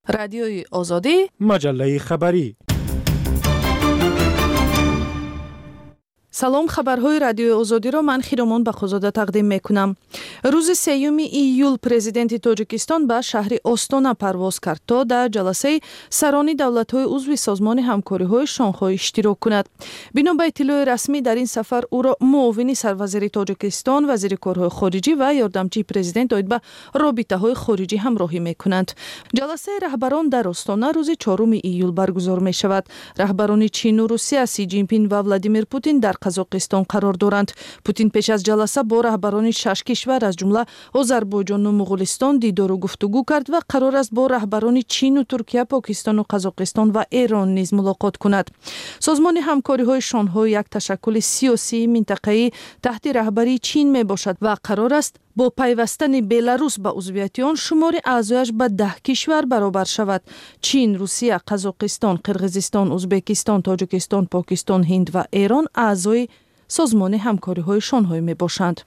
رادیوی آزادی، مجله خبری. سلام، خبرهای رادیوی آزادی را من خیرمان بخوزاده تقدیم میکنم. روز 3 ایول پرزیدنت تاجیکستان به شهر آستانا پرواز کرد تا در جلسه سرانی دولت‌های عضو سازمان همکاری‌های شانگهای اشتراک کند. بنا به اطلاع رسمی در این سفر او را معاون سروزیر تاجیکستان، وزیر کارهای خارجی و یاردمچی پرزیدنت آید به رابطه‌های خارجی همراهی میکنند. جلسه رهبران در آستانا روز 4 ایول برگزار می شود. رهبران چین و روسیه سی جین پینگ و ولادیمیر پوتین در قزاقستان قرار دارند. پوتین پیش از جلسه با رهبران 6 کشور از جمله آذربایجان و مغولستان دیدار و گفتگو کرد و قرار است با رهبران چین و ترکیه، پاکستان و قزاقستان و ایران نیز ملاقات کند. سازمان همکاری‌های شانگهای یک تشکل سیاسی منطقه‌ای تحت رهبری چین می باشد و قرار است با پیوستن بلاروس به عضویت آن شمار اعضایش به 10 کشور برابر شود. چین، روسیه، قزاقستان، قرقیزستان، ازبکستان، تاجیکستان، پاکستان، هند و ایران اعضای سازمان همکاری‌های شانگهای می باشند.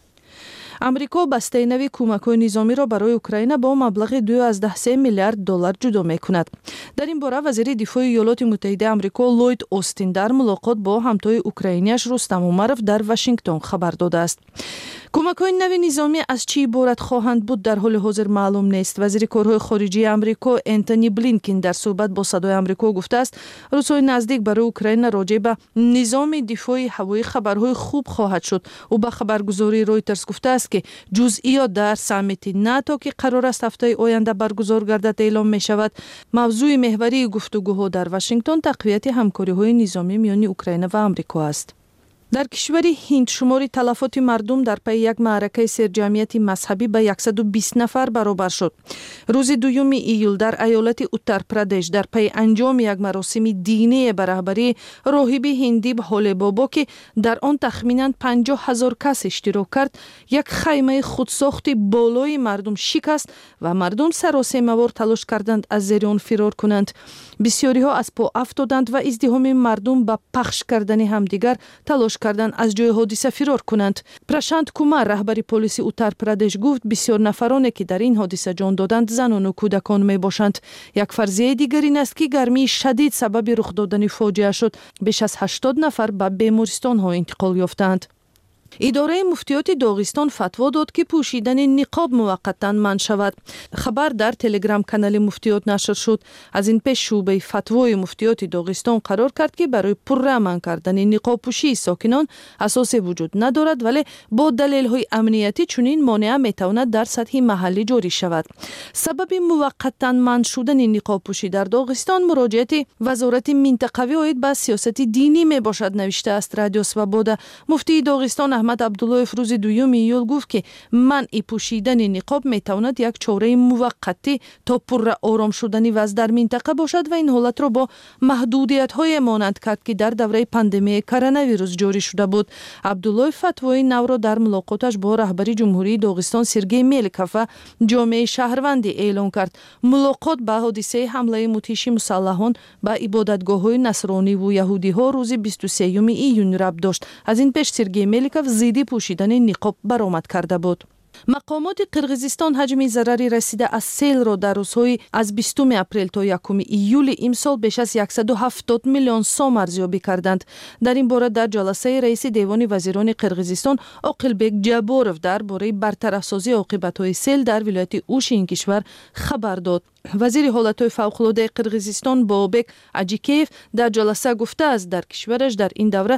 امریکا بسته نوی کمک‌های نظامی را برای اوکراین با مبلغ 2.3 میلیارد دلار جدا می‌کند. در این باره وزیر دفاع ایالات متحده آمریکا لوید اوستین در ملاقات با همتای اوکراینیش رستم امروف در واشنگتن خبر داده است. کمک‌های نوی نظامی از چی عبارت خواهند بود در حال حاضر معلوم نیست. وزیر کارهای خارجی آمریکا انتونی بلینکن در صحبت با صدای آمریکا گفته است روزهای نزدیک برای اوکراین راجع به نظام دفاعی هوایی خبرهای خوب خواهد شد. او به خبرگزاری رویترز گفته است که جزئیات در سامیت ناتو که قرار است هفته آینده برگزار گردد اعلام می شود. موضوع محوری گفتگوها در واشنگتن تقویت همکاری‌های نظامی میان اوکراین و آمریکا است. در کشور هند شمار تلفات مردم در پی یک معرکه سرجمعیت مذهبی به 120 نفر برابر شد. روز 2 ایول در ایالت اتر پردیش در پی انجام یک مراسم دینی به رهبری راهب هندی حال بابا که در آن تخمیناً 50,000 کس اشتراک کرد، یک خیمه خودساخت بالای مردم شکست و مردم سراسیمه‌وار تلاش کردند از زیر آن فرار کنند. بسیاری ها از پا افتادند و ازدحام مردم به پخش کردن همدیگر تلاش کردند از جای حادثه فرار کنند. پرشانت کومار رهبر پلیس اتر پردیش گفت بسیار نفرانی که در این حادثه جان دادند زنان و کودکان می باشند. یک فرضیه دیگر این است که گرمی شدید سبب رخ دادن فاجعه شد. بیش از 80 نفر به بیمارستان ها انتقال یافتند. اداره مفتیات داغستان فتوا داد که پوشیدن نقاب موقتا منع شود. خبر در تلگرام کانال مفتیات نشر شد. از این پیش شعبه فتوای مفتیات داغستان قرار کرد که برای پرامن کردن نقاب پوشی ساکنان اساس وجود ندارد، ولی با دلایل امنیتی چنین مانع میتواند در سطح محلی جاری شود. سبب موقتا منع شدن نقاب پوشی در داغستان مراجعت وزارت منطقوی آید به سیاست دینی می باشد، نوشته است رادیو سوابودا. مفتی داغستان احمد عبدالله روز 2 ایول گفت که منع پوشیدن نقاب میتواند یک چاره موقتی تا پر آرام شدن وضع در منطقه باشد و این حالت را با محدودیت‌های مانند کرد که در دوره پاندمی کرونا ویروس جاری شده بود. عبدالله فتوای نو را در ملاقاتش با رهبری جمهوری داغستان سرگئی میلکوف و جامعه شهروندی اعلام کرد. ملاقات به حادثه حمله متیش مسلحان به عبادتگاه‌های نصرانی و یهودی‌ها روز 23 ایون ربط داشت. از این پیش سرگئی میلکوف زیدی پوشیدن نقاب برآمد کرده بود. مقامات قرقیزستان حجم ضرری رسیده از سیل را در روزهای از 20 اپریل تا 1 ایول امسال بیش از 170 میلیون سوم ارزیابی کردند. در این باره در جلسه رئیس دیوان وزیران قرقیزستان عاقلبک جابورов درباره برطرف سازی عاقبت‌های سیل در ولایت اوش این کشور خبر داد. وزیر حالت‌های فوق‌العاده قرقیزستان بابک اجیکیف در جلسه گفته است در کشورش در این دوره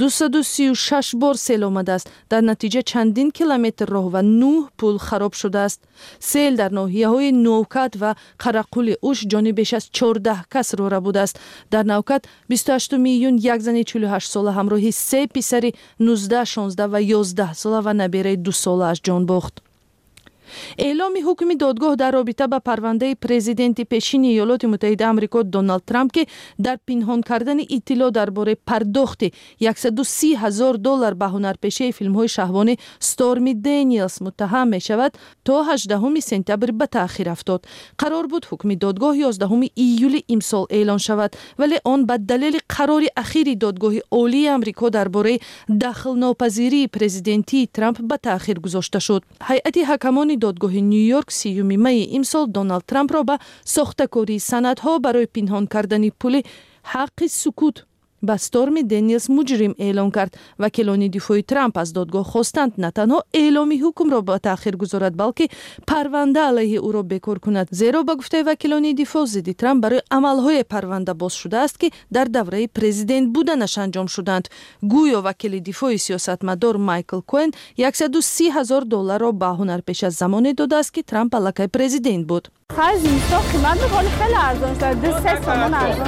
236 بار سیل آمده است. در نتیجه چندین کیلومتر راه و 9 پل خراب شده است. سیل در ناحیه‌های نوکت و قرقل اوش جان بیش از 14 کس را برده است. در نوکت 28 میلیون یک زن 48 ساله همراه 3 پسر 19، 16 و 11 ساله و نبیره 2 ساله از جان باخت. اعلام حکم دادگاه در رابطه با پرونده پرزیدنت پیشین ایالات متحده آمریکا دونالد ترامپ که در پنهان کردن اطلاع درباره پرداخت 130,000 دلار به هنرپیشه فیلم‌های شهوانی استورمی دنیلز متهم می شود تا 18 سپتامبر به تأخیر افتاد. قرار بود حکم دادگاه 11 ایول امسال اعلان شود، ولی آن به دلیل قرار اخیر دادگاه عالی آمریکا درباره دخل ناپذیری پرزیدنتی ترامپ به تأخیر گذاشته شد. هیئت حکمان دادگاه نیویورک 30 می امسال دونالد ترامپ را به ساخته‌کاری سندها برای پنهان کردن پول حق سکوت به استورمی دنیلز مجرم اعلام کرد. وکیلان دفاعی ترامپ از دادگاه خواستند نه تنها اعلامی حکم را به تأخیر گذارد بلکه پرونده علیه او را بکار کند، زیرا به گفته وکیلان دفاع ضد ترامپ برای عملهای پرونده باز شده است که در دوره پرزیدنت بودنش انجام شدند. گویا وکیل دفاعی سیاستمدار مایکل کوین $130,000 را به هنرپیشه از زمان داده است که ترامپ علیه پرزیدنت بود. خرج اینستا قیمت می‌کنه خیلی ارزان شده، 2 تومان ارزان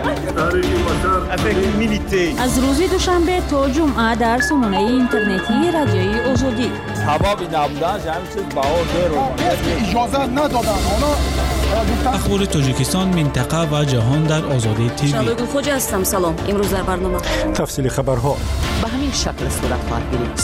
شده. از روز دوشنبه تا جمعه در سامانه اینترنتی رادیوی آزادی. سببی نبودنش همین چیز بها زیر اجازه ندادن. اخبار تاجیکستان، منطقه و جهان در آزادی تیوی. شبگو خوجا هستم. سلام. امروز در برنامه تفصیل خبرها به همین شکل صورت خواهد گرفت.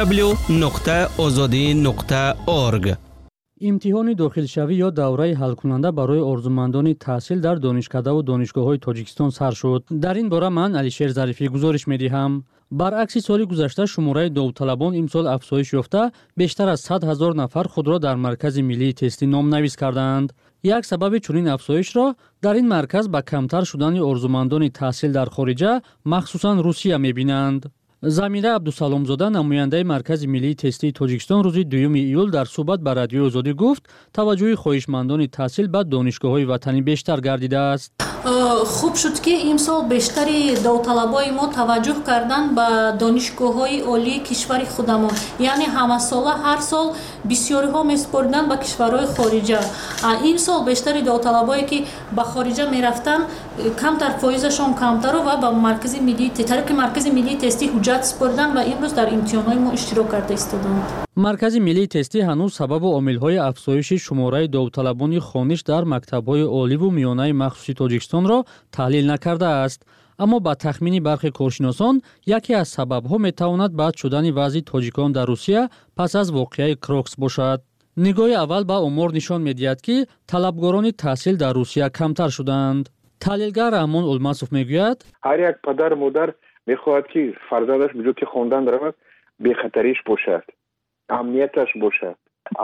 www.azadi.org. امتحان داخلشوی یا دوره حل کننده برای آرزومندان تحصیل در دانشکده و دانشگاه‌های تاجیکستان سر شد. در این باره من علیشیر ظریفی گزارش می‌دهم. برعکس سال گذشته شماره داوطلبان امسال افزایش یافته، بیشتر از 100,000 نفر خود را در مرکز ملی تستی نامنویس کردند. یک سبب چنین افزایش را در این مرکز به کمتر شدن آرزومندان تحصیل در خارجه، مخصوصاً روسیه می‌بینند. زمیره عبدالسلامزاده نماینده مرکز ملی تستی تاجیکستان روز 2 ایول در صحبت با رادیو آزادی گفت توجه خواهشمندان تحصیل به دانشگاه‌های وطنی بیشتر گردیده است. خوب شد که امسال بیشتری داوطلبای ما توجه کردن به دانشگاه‌های عالی کشور خودمان، یعنی همه ساله هر سال بسیاری ها میسپردن به کشورهای خارجه. این سال بیشتری داوطلبایی که به خارجه میرفتن کمتر فایزشون کمتر و به مرکز ملی طریق مرکز ملی تستی حجت سپردن و امروز در امتحانات ما اشتراک کرده استادند. مرکز ملی تستی هنوز سبب و عامل‌های افزایش شماره داوطلبان خوانش در مکتب‌های عالی و میانه مخصوصی تاجیکستان را تحلیل نکرده است. اما با تخمین برخی کارشناسان یکی از سبب‌ها می‌تواند بد شدن وضع تاجیکان در روسیه پس از واقعه کروکس باشد. نگاه اول به امور نشان می‌دهد که طلبگاران تحصیل در روسیه کمتر شدند. تحلیلگر رحمان الماسوف میگوید هر یک پدر مادر می‌خواهد که فرزندش به جای که خواندن برود بی خطریش باشد، امنیتش باشد.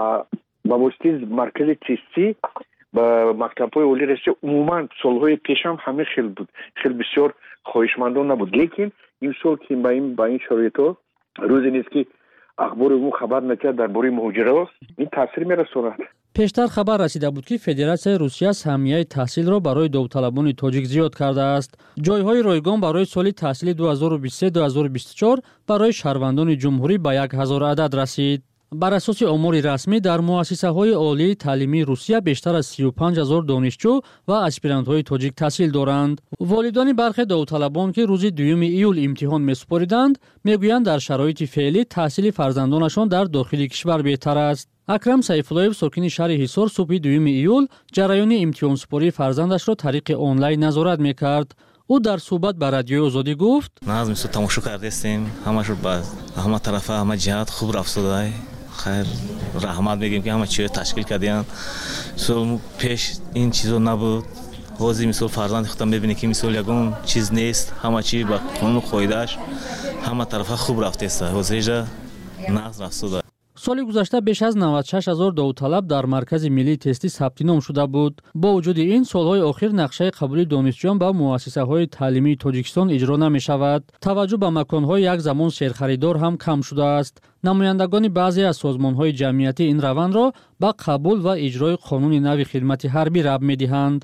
با واسطه مرکز تستی با مکتب‌های عالی رسید عموما سال‌های پیش هم همه خیلی بود، خیلی بسیار خواهشمندان نبود، لیکن این سال که با این شرایط‌ها روزی نیست که اخبار عموم خبر نکرد درباره مهاجرت این تاثیر می‌رساند. پیشتر خبر رسیده بود که فدراسیون روسیه سهمیه تحصیل را برای داوطلبان تاجیک زیاد کرده است. جایهای رایگان برای سال تحصیلی 2023-2024 برای شهروندان جمهوری به 1000 عدد رسید. بر اساس آمار رسمی در مؤسسه‌های عالی تعلیمی روسیه بیشتر از 35,000 دانشجو و اسپیرانت‌های تاجیک تحصیل دارند. والدان برخی داوطلبان که روز 2 ایول امتحان می‌سپاریدند میگویند در شرایط فعلی تحصیل فرزندانشان در داخل کشور بهتر است. اکرم سیفالایف ساکن شهر حصار صبح 2 ایول جریان امتحان سپاری فرزندش را طریق آنلاین نظارت می‌کرد. او در صحبت با رادیو آزادی گفت: ما از مثل تماشا کرده استیم، همش باز همه طرف همه جهات خوب رفتاره. خیر رحمت میگیم که همه چیز تشکیل کردن. سو پیش این چیزا نبود. حاضر مثل فرزند خودم میبینی که مثل یگون چیز نیست، همه چی با قانون قاعده‌اش همه طرف خوب رفته است. حاضر نقض رفته. سال گذشته بیش از 96,000 داوطلب در مرکز ملی تستی ثبت نام شده بود. با وجود این سالهای اخیر نقشه قبول دانشجویان به مؤسسه‌های تعلیمی تاجیکستان اجرا نمی‌شود. توجه به مکان‌های یک زمان سرخریدار هم کم شده است. نمایندگان بعضی از سازمان‌های جمعیتی این روند را به قبول و اجرای قانون نو خدمت حربی ربط می‌دهند.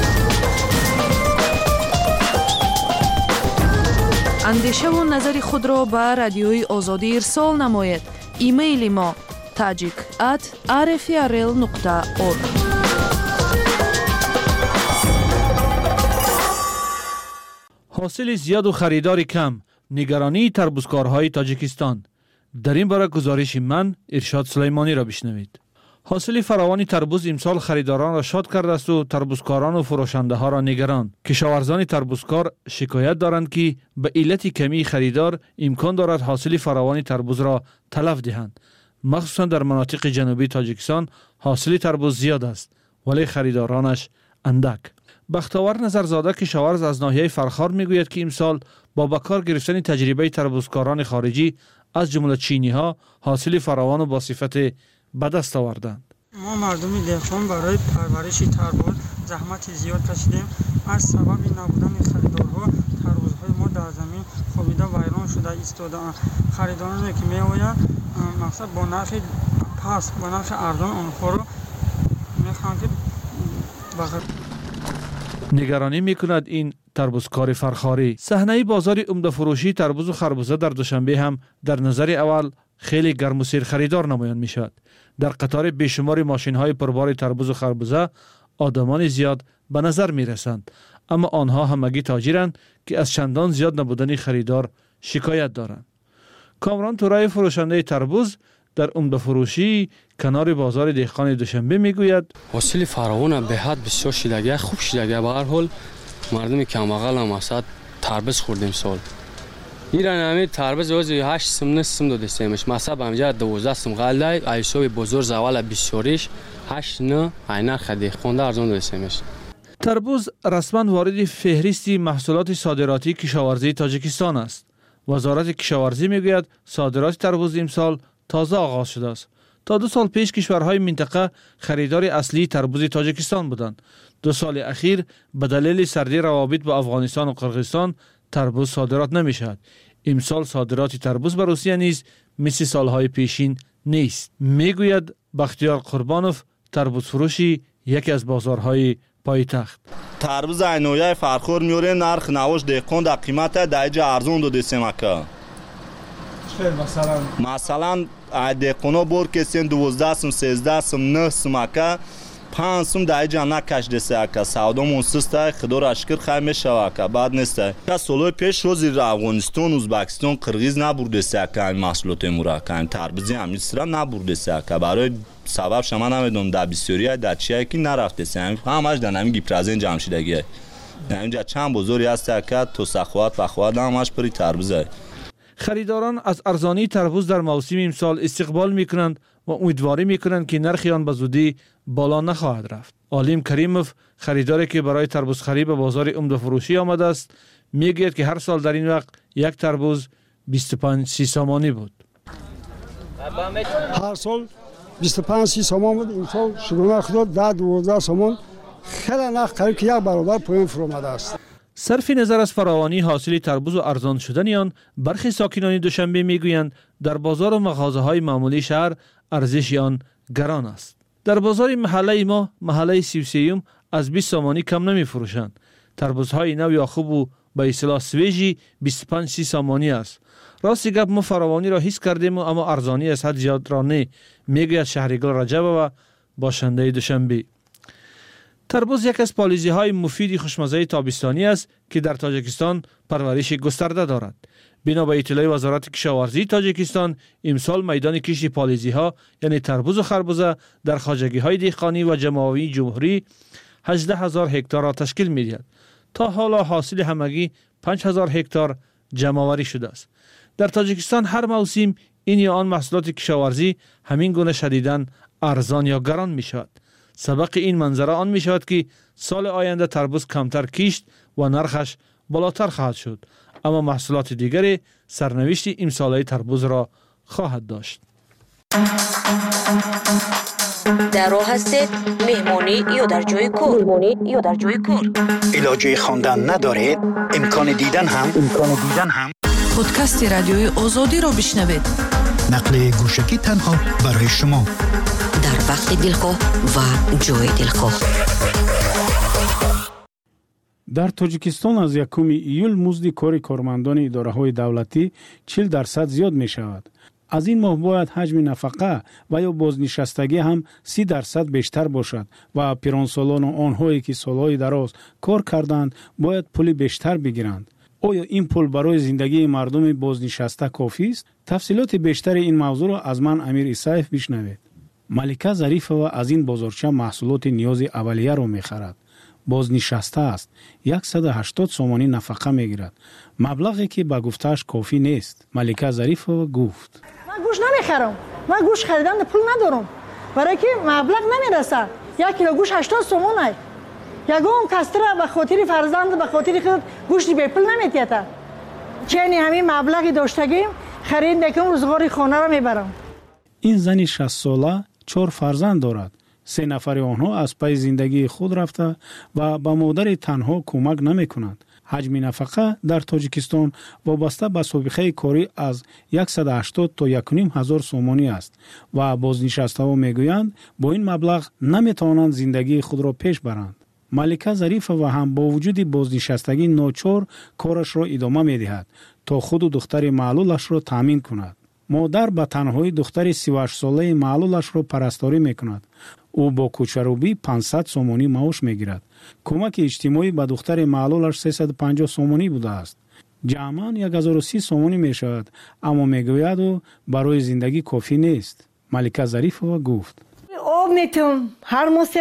اندیشه و نظر خود را به رادیوی آزادی ارسال نماید. ایمیل ما tajik@rfrl.org. حاصل زیاد و خریدار کم، نگرانی تربوزکارهای تاجیکستان. در این باره گزارش من ارشاد سلیمانی را بشنوید. حاصل فراوان تربوز امسال خریداران را شاد کرده است و تربوزکاران و فروشنده ها را نگران. کشاورزان تربوزکار شکایت دارند که به علت کمی خریدار امکان دارد حاصل فراوان تربوز را تلف دهند. مخصوصا در مناطق جنوبی تاجیکستان حاصل تربوز زیاد است ولی خریدارانش اندک. بختاور نظرزاده کشاورز از ناحیه فرخار میگوید که امسال با بکار گرفتن تجربه تربوزکاران خارجی از جمله چینی ها حاصل فراوان و با صفت به دست آوردند. ما مردم دهقان برای پرورش تربوز زحمت زیاد کشیدیم. از سبب نبودن خریدارها تربوزهای ما در زمین خوابیده ویران شده ایستاده‌اند. خریدارانی که می‌آیند مقصد با نرخ پس با نرخ ارزان آنها رو می‌خواهند که نگرانی میکند این تربوزکار فرخاری. صحنه بازار عمده فروشی تربوز و خربوزه در دوشنبه هم در نظر اول خیلی گرم و سیر خریدار نمایان میشد. در قطار بیشمار ماشین های پربار تربوز و خربوزه آدمان زیاد به نظر می رسند، اما آنها همگی تاجرند که از چندان زیاد نبودن خریدار شکایت دارند. کامران تورای فروشنده تربوز در عمده فروشی کنار بازار دهقان دوشنبه میگوید حاصل فراوان به حد بسیار شیلگی خوب شیلگی. به هر حال مردم کمبغل هم اصلا تربوز خوردیم سال. ایران همین تربوز روزی 8 سم 9 سم داده سیمش مثلا همینجا 12 سم غله ایسوی بزرگ زوال بسیاریش 8 نه عینر خدی خونده ارزان داده سیمش. تربوز رسما وارد فهرست محصولات صادراتی کشاورزی تاجیکستان است. وزارت کشاورزی میگوید صادرات تربوز امسال تازه آغاز شده است. تا 2 سال پیش کشورهای منطقه خریدار اصلی تربوز تاجیکستان بودند. 2 سال اخیر به دلیل سردی روابط با افغانستان و قرقیزستان تربوز صادرات نمی شود. امسال صادرات تربوز به روسیه نیز مثل سالهای پیشین نیست. میگوید بختیار قربانوف، تربوز فروشی یکی از بازارهای پایتخت. تربوز عینویه فرخور میوره نرخ نواش دهقان در قیمت دایجا ارزون داده سمکه. مثلا دهقانا بور کسین 12 سم 13 سم 9 سمکه 5 سم دایجا نکش دسته که سودا مونسسته خدار اشکر خیمه شوه که بعد نیسته که سالهای پیش روزی افغانستان ازبکستان قرقیز نبرده سه که این محصولات مورا که این تربوزی همیسترا نبرده سه که برای سبب شما نمیدونم در بسیاری در چیه که نرفته سه همش در نمی گیپرازین جمشیدگی اینجا چند بزرگی هست که تو سخوات و خواد همش پری تربوزه. خریداران از ارزانی تربوز در موسم امسال استقبال میکنند و امیدواری میکنند که نرخ آن به زودی بالا نخواهد رفت. عالم کریموف، خریداری که برای تربوز خرید به بازار عمده فروشی آمده است، میگوید که هر سال در این وقت یک تربوز 25-30 سامانی بود. هر سال 25-30 سامان بود. این سال شروع خود 10-12 سامان خیلی نرخ قریب که یک برابر پایین فرو آمده است. صرف نظر از فراوانی حاصل تربوز و ارزان شدن آن، برخی ساکنان دوشنبه میگویند در بازار و مغازه های معمولی شهر ارزش آن گران است. در بازار محله ما، محله 33 از 20 سامانی کم نمی فروشند. تربوزهای نو یا خوب و به اصطلاح سویجی 25-30 سامانی است. راستی گپ ما فراوانی را حس کردیم اما ارزانی از حد زیاد را نه، میگوید شهریگل رجب و باشنده دوشنبه. تربوز یک از پالیزی های مفید خوشمزه تابستانی است که در تاجیکستان پرورش گسترده دارد. بنا به اطلاع وزارت کشاورزی تاجیکستان، امسال میدان کشت پالیزی ها یعنی تربوز و خربوزه در خواجگی های دهقانی و جمعآوری جمهوری 18,000 هکتار را تشکیل می‌دهد. تا حالا حاصل همگی 5,000 هکتار جمعآوری شده است. در تاجیکستان هر موسم این یا آن محصولات کشاورزی همین گونه شدیداً ارزان یا گران می شود. سبق این منظره آن می شود که سال آینده تربوز کمتر کشت و نرخش بالاتر خواهد شد، اما محصولات دیگری سرنوشت امساله تربوز را خواهد داشت. در راه هستید مهمانی یا در جای کار علاجه خواندن ندارید امکان دیدن هم پادکست رادیوی آزادی را بشنوید. نقل گوشکی تنها برای شما در وقت دلخواه و جای دلخواه. در تاجیکستان از 1 ایول مزد کار کارمندان اداره‌های دولتی 40% زیاد می شود. از این ماه باید حجم نفقه و یا بازنشستگی هم 30% بیشتر باشد و پیرانسالان و آنهایی که سالهای دراز کار کردند باید پول بیشتر بگیرند. آیا این پول برای زندگی مردم بازنشسته کافی است؟ تفصیلات بیشتر این موضوع را از من امیر ایسایف بشنوید. ملکه ظریفова از این بازارچه محصولات نیاز اولیه را می‌خرد. بازنشسته است. 180 سومانی نفقه می‌گیرد. مبلغی که به گفته‌اش کافی نیست. ملکه ظریفова گفت: من گوش نمیخرم. من گوش خریدن پول ندارم. برای که مبلغ نمیرسه. 1 کیلو گوش 80 سومونه. یگام کستره به خاطر فرزند به خاطر خود گوشت به پول نمیتیته. چنین همین مبلغی داشتگیم خرید میکنم روزگاری خانه را میبرم. این زن 60 ساله 4 فرزند دارد. 3 نفر آنها از پی زندگی خود رفته و به مادر تنها کمک نمی کنند. حجم نفقه در تاجیکستان وابسته به سابقه کاری از 180 تا 1.5 هزار سومانی است و بازنشسته‌ها میگویند با این مبلغ نمیتوانند زندگی خود را پیش برند. ملکه ظریفова هم با وجود بازنشستگی ناچار کارش را ادامه میدهد تا خود و دختر معلولش را تامین کند. مادر به تنهایی دختر 38 ساله معلولش را پرستاری میکند. او با کوچروبی 500 سومانی معاش میگیرد. کمک اجتماعی به دختر معلولش 350 سومانی بوده است. جمعاً 1030 سومانی میشود، اما میگوید او برای زندگی کافی نیست. ملکه ظریفова گفت: آب میتونم هر ماه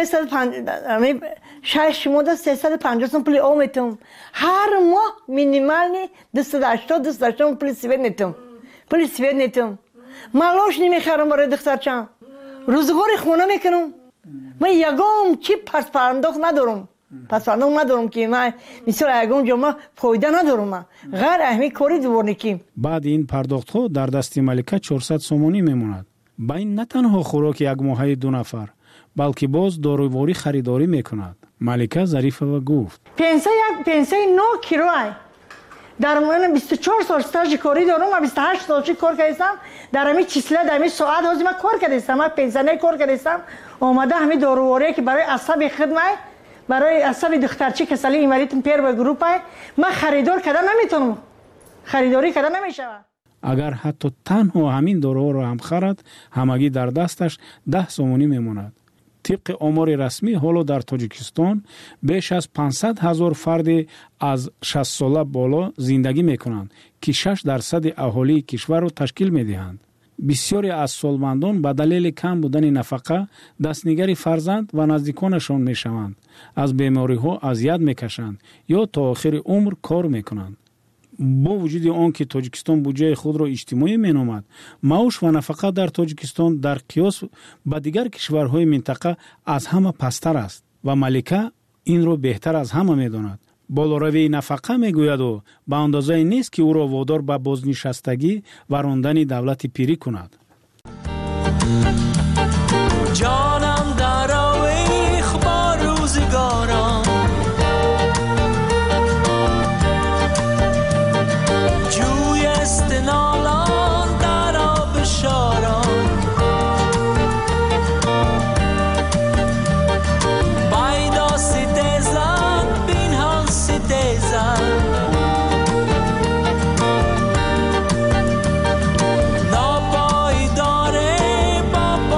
350 سوم پول آب میتونم. هر ماه مینیمال 280 پول سوید میتونم. پول سوید میتونم. معاش نمیخرم برای دخترچم. روزگار خونه میکنم. من یگام چی پس پرداخت ندارم که من مثلا یگام جمعه فایده ندارم. غیر اهمی کاری دوباره نکیم. بعد این پرداخت ها در دست ملکه 400 سومانی میموند. با این نه تنها خوراک یک ماهه 2 نفر بلکه باز دارویی خریداری میکند. ملکه ظریفова گفت: پنسه 9 کیلوه. در من 24 سال استاژ کاری دارم و 28 سال کار کردم. در همین چیسله در همین ساعت هازی من کار کردم. من پنسیونه کار کردم. آمده همین دارویی که برای عصب خدمت، برای عصب دخترچه کسلی اینوریتم پیر به گروپ های من خریدار کردن نمیتونم. خریداری کردن نمیشه. اگر حتی تنها همین داروها را هم خرد، همگی در دستش 10 سومانی میموند. طبق آمار رسمی حالا در تاجیکستان بیش از 500,000 فرد از 60 ساله بالا زندگی میکنند که 6% اهالی کشور را تشکیل میدهند. بسیاری از سالمندان به دلیل کم بودن نفقه دستنگری فرزند و نزدیکانشان میشوند. از بیماری‌ها اذیت میکشند یا تا آخر عمر کار میکنند. با وجود آنکه تاجیکستان بودجه خود را اجتماعی مینامد، معاش و نفقه در تاجیکستان در قیاس با دیگر کشورهای منطقه از همه پستر است و ملکه این را بهتر از همه میداند. بالاروی نفقه میگوید و به اندازه نیست که او را وادار به بازنشستگی و راندن دولت پیری کند. جانم در آویخ با روزگارم، جوی استنالان در آب شاران، بایدا ستیزن بینهان ستیزن، ناپایداره با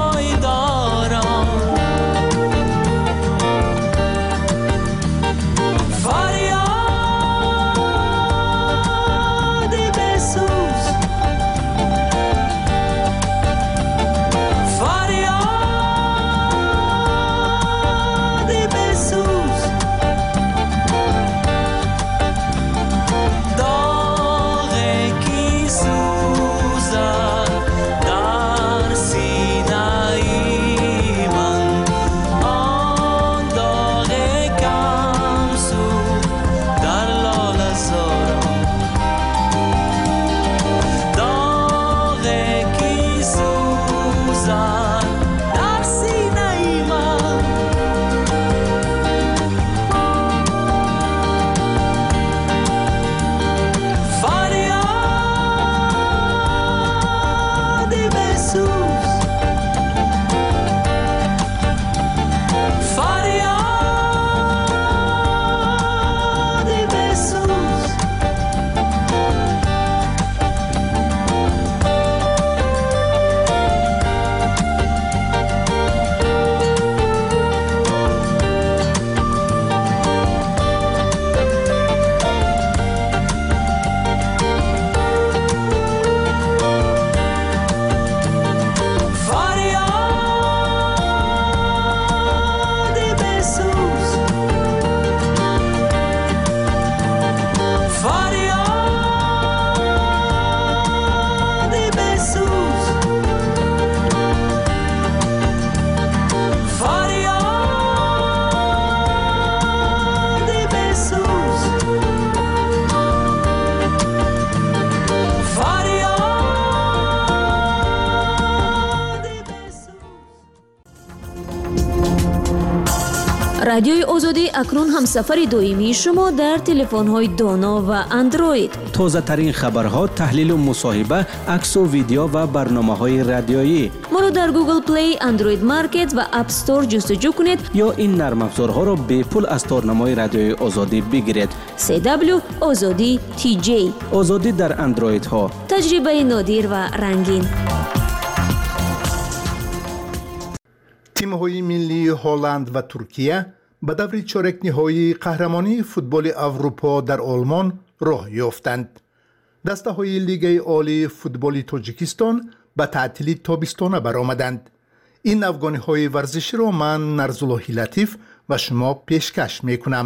радиои озодӣ акнун ҳамсафари доимии шумо дар телефонҳои доно ва андроид. тозатарин хабарҳо, таҳлилу мусоҳиба, аксу видео ва барномаҳои радиоӣ. моро дар Google Play, Android Market ва App Store ҷустуҷӯ кунед ё ин нармафзорҳоро бепул аз торнамои радиои озодӣ бигиред. CW Озодӣ TJ. озодӣ дар андроидҳо. таҷрибаи нодир ва рангин. тимҳои миллии ҳолланд ва туркия ба даври чоракниҳоии қаҳрамонии футболи аврупо дар олмон роҳ ёфтанд. дастаҳои лигаи олии футболи тоҷикистон ба таътили тобистона баромаданд. ин афғониҳои варзиширо ман Нарзуллоҳи Латиф ва шумо пешкаш мекунам.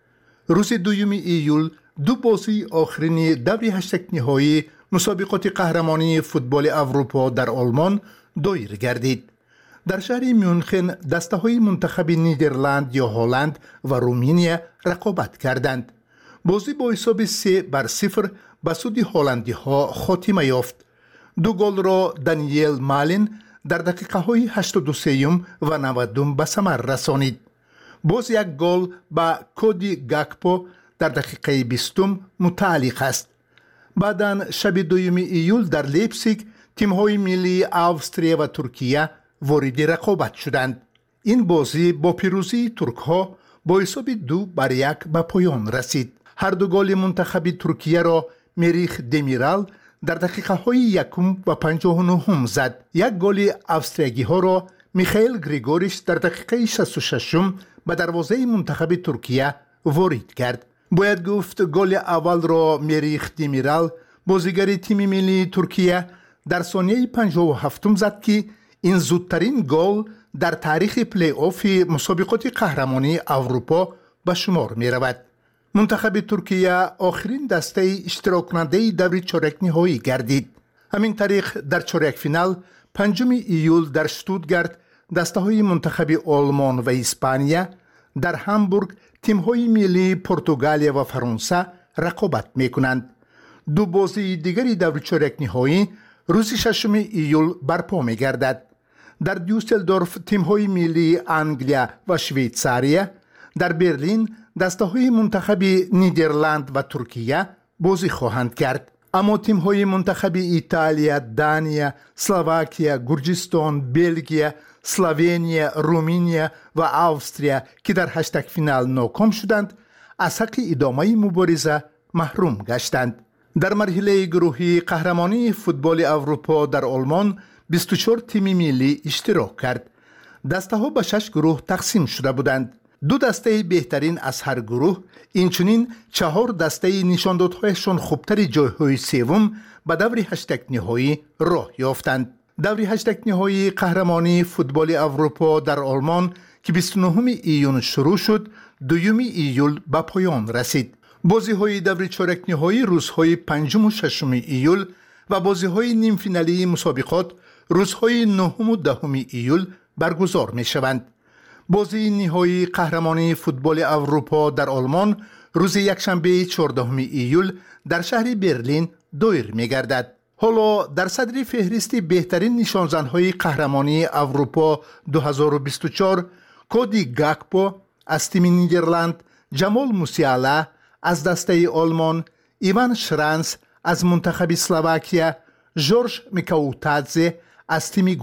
рӯзи 2 июл ду бозии охирини даври ҳаштакниҳоии мусобиқоти қаҳрамонии футболи аврупо дар олмон доир гардид. дар шаҳри Мюнхен дастаҳои мунтахаби Нидерланд ё Ҳолланд ва Руминия рақобат карданд. бозӣ бо ҳисоби 3-0 ба суди ҳолландиҳо хотима ёфт. ду голро Даниел Малин дар дақиқаҳои 83 ва 90 ба самар расонид. боз як гол ба Коди Гакпо дар дақиқаи 20 мутааллиқ аст. баъдан шаби 2 июл дар Лейпсиг тимҳои миллии Австрия ва Туркия вориди рақобат шуданд. ин бозӣ бо пирӯзии туркҳо бо ҳисоби 2-1 ба поён расид. ҳарду голи мунтахаби Туркияро Мерих Демирал дар дақиқаҳои 1 ва 59 зад. як голи австриягиҳоро Михаил Григориш дар дақиқаи 66 ба дарвозаи мунтахаби Туркия ворид кард. бояд гуфт голи аввалро Мерих Демирал бозигари тими миллии Туркия дар сонияи 57 зад ки ин зудтарин гол дар таърихи плей-оффи мусобиқоти қаҳрамонии Аврупо ба шумор меравад. мунтахаби Туркия охирин дастаи иштироккунандаи даври чоракниҳоӣ гардид. ҳамин тариқ дар чоракфинал 5 июл дар Штутгарт дастаҳои мунтахаби Олмон ва Испания, дар Ҳамбург тимҳои миллии Португалия ва Фаронса рақобат мекунанд. ду бозии дигари даври чоракниҳоӣ рӯзи 6 июл барпо мегардад. дар Дюсселдорф тимҳои миллии Англия ва Швейтсария, дар Берлин дастаҳои мунтахаби Нидерланд ва Туркия бозӣ хоҳанд кард. аммо тимҳои мунтахаби Италия, Дания, Словакия, Гурҷистон, Белгия, Словения, Руминия ва Австрия ки дар ҳаштагфинал ноком шуданд, аз ҳаққи идомаи мубориза маҳрум гаштанд. дар марҳилаи гурӯҳӣ қаҳрамонии футболи Аврупо дар Олмон 24 тими миллӣ иштирок кард. дастаҳо ба 6 гурӯҳ тақсим шуда буданд. ду дастаи беҳтарин аз ҳар гурӯҳ, инчунин 4 дастаи нишондодҳояшон хубтари ҷойҳои севум ба даври ҳаштагниҳоӣ роҳ ёфтанд. даври ҳаштагниҳоии қаҳрамонии футболи Аврупо дар Олмон ки 29 июн шурӯъ шуд, 2 июл ба поён расид. бозиҳои даври чоракниҳоӣ рӯзҳои 5 ва 6 июл ва бозиҳои нимфиналии мусобиқот рӯзҳои 9 ва 10 июл баргузор мешаванд. бозии ниҳоии қаҳрамонии футболи Аврупо дар Олмон рӯзи якшанбеи 14 июл дар шаҳри Берлин доир мегардад. ҳоло дар садри феҳристи беҳтарин нишонзанҳои қаҳрамонии Аврупо 2024 Коди Гакпо аз тими Нидерланд, Ҷамол Мусиала аз дастаи Олмон, Иван Шранс аз мунтахаби Словакия, Жорж Микаутадзе аз тими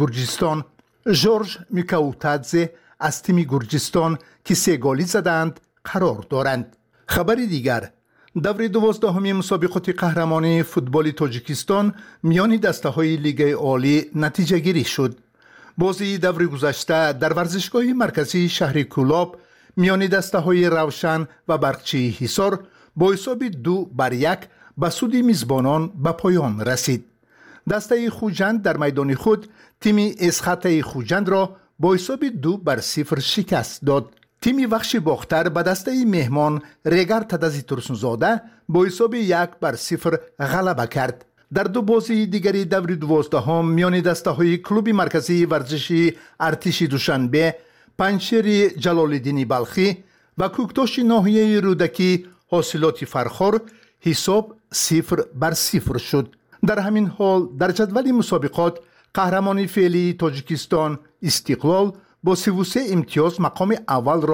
Гурҷистон ки 3 голӣ заданд қарор доранд. хабари дигар, даври 12-уми мусобиқоти қаҳрамонии футболи Тоҷикистон миёни дастаҳои Лигаи Олӣ натиҷагирӣ шуд. бозии даври гузашта дар варзишгоҳи марказии шаҳри Кӯлоб миёни дастаҳои Равшан ва Барқчии Ҳисор бо ҳисоби 2-1 ба суди мизбонон ба поён расид. дастаи Хуҷанд дар майдони худ тими Эсхатаи Хуҷандро бо ҳисоби 2-0 шикаст дод. тими Вахши Бохтар ба дастаи меҳмон Регар Тадази Турсунзода бо ҳисоби 1-0 ғалаба кард. дар ду бозии дигари даври 12-ум миёни дастаҳои клуби марказии варзиши Артиши Душанбе, Панҷшери Ҷалолиддини Балхӣ ва Кӯктоши ноҳияи Рӯдакӣ Ҳосилоти Фархор ҳисоб 0-0 шуд. дар ҳамин ҳол дар ҷадвали мусобиқот қаҳрамони феълии Тоҷикистон Истиқлол бо 33 имтиёз мақоми аввалро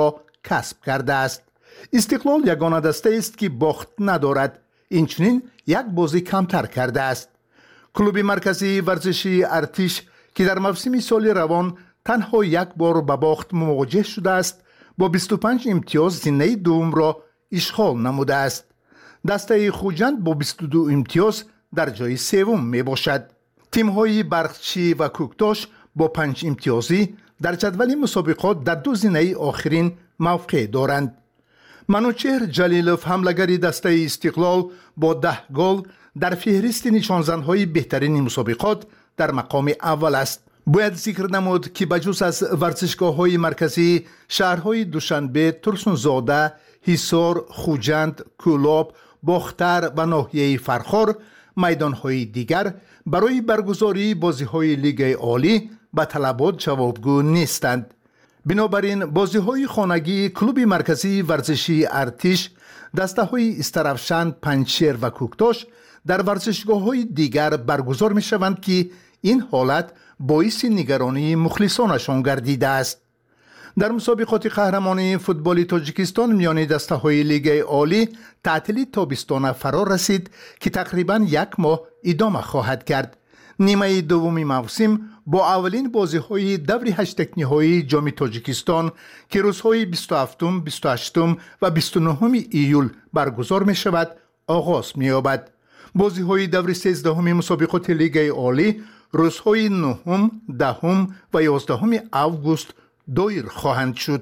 کسب کرده است. استقلال یگانه دسته است که باخت ندارد. اینچنین یک بازی کمتر کرده است. کلوب مرکزی ورزشی ارتش که در موسم سال روان تنها یک بار به باخت مواجه شده است، با 25 امتیاز زینه دوم را اشغال نموده است. دسته خوجند با 22 امتیاز در جای سوم می باشد. تیم‌های برقچی و کوکتاش با 5 امتیازی در جدول مسابقات در دو زینه آخرین موقع دارند. منوچهر جلیلوف حمله‌گر دسته استقلال با 10 گل در فهرست نشانزن‌های بهترین مسابقات در مقام اول است. باید ذکر نمود که بجز از ورزشگاه‌های مرکزی، شهرهای دوشنبه، ترسونزاده، حصار، خوجند، کولاب، باختر و ناحیه فرخار میدان‌های دیگر برای برگزاری بازی‌های لیگ عالی به طلبات جوابگو نیستند. بنابراین بازی‌های خانگی کلوب مرکزی ورزشی ارتش، دسته‌های استرافشند، پنجشیر و کوکتاش در ورزشگاه‌های دیگر برگزار می‌شوند که این حالت باعث نگرانی مخلصانشان گردیده است. در مسابقات قهرمانی فوتبال تاجیکستان میان دسته‌های لیگ عالی تعطیل تابستان فرا رسید که تقریباً یک ماه ادامه خواهد کرد. نیمه دوم موسم با اولین بازی‌های دور هشتگ‌نهایی جام تاجیکستان که روزهای 27، 28 و 29 ایول برگزار می‌شود آغاز می‌یابد. بازی‌های دور 13 مسابقات لیگ عالی روزهای 9، 10 و 11 اوگوست دایر خواهند شد.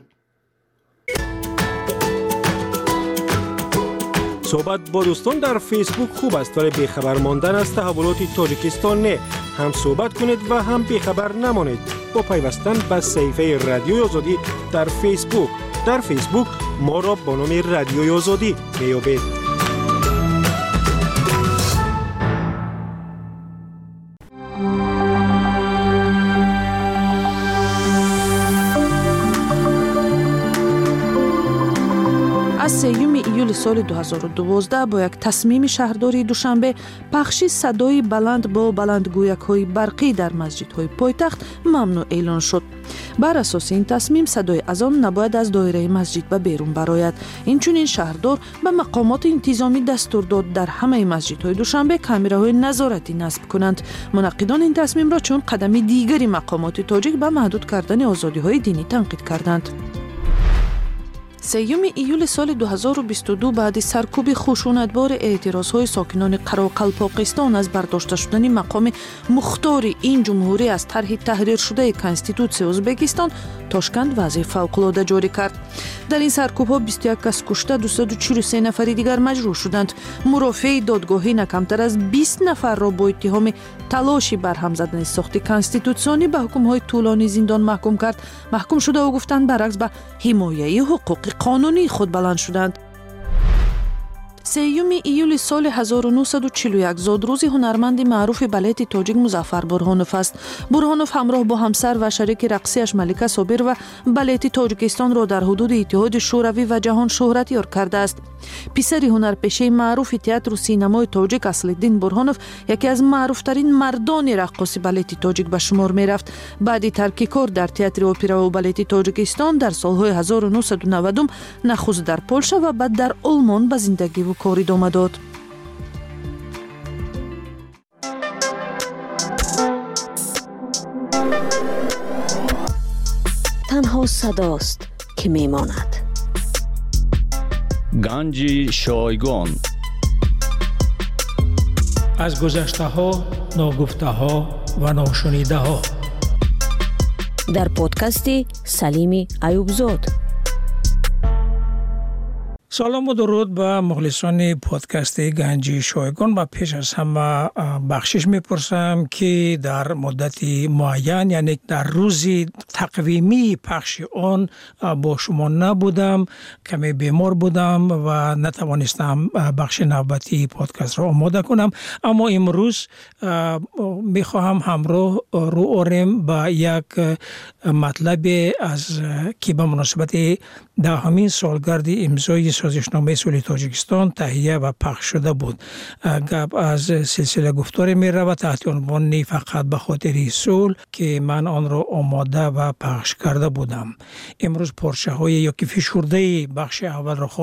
صحبت با دوستان در فیسبوک خوب است، ولی بیخبر ماندن از تحولات تاجیکستان نه. هم صحبت کنید و هم بیخبر نمانید با پیوستن به صفحه رادیوی آزادی در فیسبوک. در فیسبوک ما را با نام رادیوی آزادی میابید. از 3 ایول سال 2012 با یک تصمیم شهرداری دوشنبه پخش صدای بلند با بلندگویک‌های برقی در مسجدهای پایتخت ممنوع اعلان شد. بر اساس این تصمیم صدای اذان نباید از دایره مسجد به بیرون برآید. اینچنین شهردار به مقامات انتظامی دستور داد در همه مسجدهای دوشنبه کامراهای نظارتی نصب کنند. منعقدان این تصمیم را چون قدم دیگری مقامات تاجیک به محدود کردن آزادی‌های دینی تنقید کردند. 3 ایول سال 2022 بعد سرکوب خشونتبار اعتراضهای ساکنان قراقلپاقستان از برداشته شدن مقام مختار این جمهوری از طرح تحریر شده کنستیتوسیای ازبکستان، تاشکند وضع فوق‌العاده جاری کرد. در این سرکوب‌ها 21 کس کشته، 243 نفر دیگر مجروح شدند. مرافع دادگاهی نکمتر از 20 نفر را با اتهام تلاشی برهم زدن ساخت کنستیتوسیونی به حکم‌های طولانی زندان محکوم کرد. محکوم شده و گفتند برعکس به حمایه حقوق قانونی خود بلند شدند. 3 ایول سال 1941 زادروز هنرمند معروف بالت تاجیک مظفر برهانوف است. برهانوف همراه با همسر و شریک رقصیش ملکه صابر و بالت تاجیکستان را در حدود اتحاد شوروی و جهان شهرت یار کرده است. پسر هنرپیشه معروف تئاتر و سینمای تاجیک اصل‌الدین برهانوف یکی از معروفترین مردان رقاص بالت تاجیک به شمار می رفت. بعد ترک کار در تئاتر اپرا و بالت تاجیکستان در سالهای 1990 نخست در پولشا و بعد در آلمان به زندگی و کار ادامه داد. تنها صداست که میماند. گنج شایگان از گذشته ها، ناگفته ها و ناشنیده ها در پادکست سلیم ایوبزاد. سلام و درود به مخلصان پادکست گنج شایگان و پیش از همه بخشش میپرسم که در مدت معین، یعنی در روز تقویمی پخش آن با شما نبودم، کمی بیمار بودم و نتوانستم بخش نوبتی پادکست را آماده کنم، اما امروز میخواهم همراه رو آریم به یک مطلب از که به مناسبت 10مین سالگرد امضای سازشنامه صلح تاجیکستان تهیه و پخش شده بود. گپ از سلسله گفتاری می رود تحت عنوان فقط به خاطر صلح که من آن را آماده و پخش کرده بودم. امروز پارچه های یا که فشرده بخش اول را